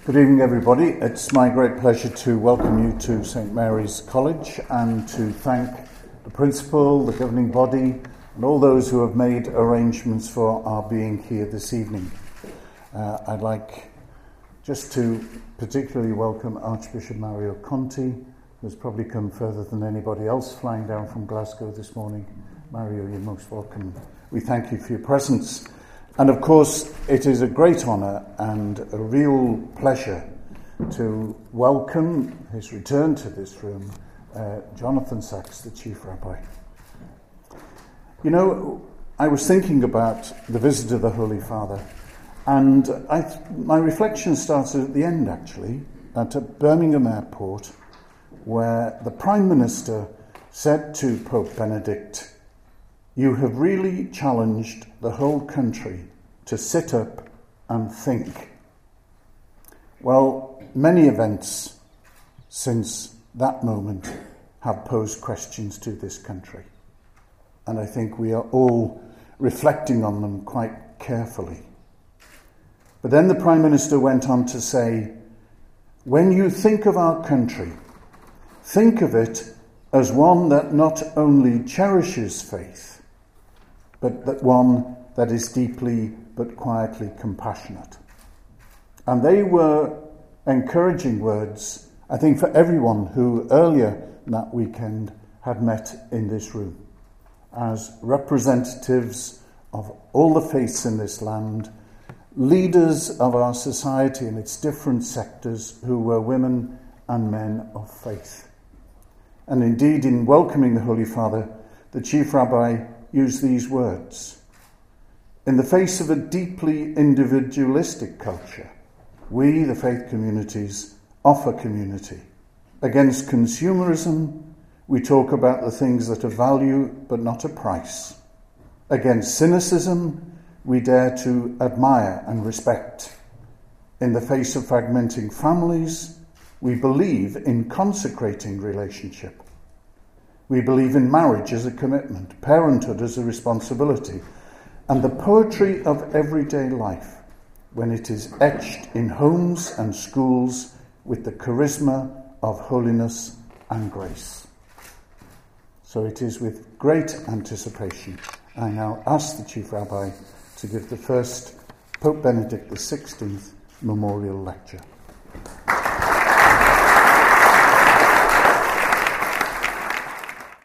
Good evening, everybody. It's my great pleasure to welcome you to St Mary's College and to thank the principal, the governing body, and all those who have made arrangements for our being here this evening. I'd like just to particularly welcome Archbishop Mario Conti, who's probably come further than anybody else flying down from Glasgow this morning. Mario, you're most welcome. We thank you for your presence. And of course, it is a great honour and a real pleasure to welcome his return to this room, Jonathan Sachs, the Chief Rabbi. You know, I was thinking about the visit of the Holy Father, and my reflection started at the end, actually, at Birmingham Airport, where the Prime Minister said to Pope Benedict, "You have really challenged the whole country to sit up and think." Well, many events since that moment have posed questions to this country, and I think we are all reflecting on them quite carefully. But then the Prime Minister went on to say, "When you think of our country, think of it as one that not only cherishes faith, but that one that is deeply but quietly compassionate." And they were encouraging words, I think, for everyone who earlier that weekend had met in this room as representatives of all the faiths in this land, leaders of our society in its different sectors who were women and men of faith. And indeed, in welcoming the Holy Father, the Chief Rabbi used these words: "In the face of a deeply individualistic culture, we, the faith communities, offer community. Against consumerism, we talk about the things that are value but not a price. Against cynicism, we dare to admire and respect. In the face of fragmenting families, we believe in consecrating relationship. We believe in marriage as a commitment, parenthood as a responsibility, and the poetry of everyday life when it is etched in homes and schools with the charisma of holiness and grace." So it is with great anticipation I now ask the Chief Rabbi to give the first Pope Benedict XVI memorial lecture.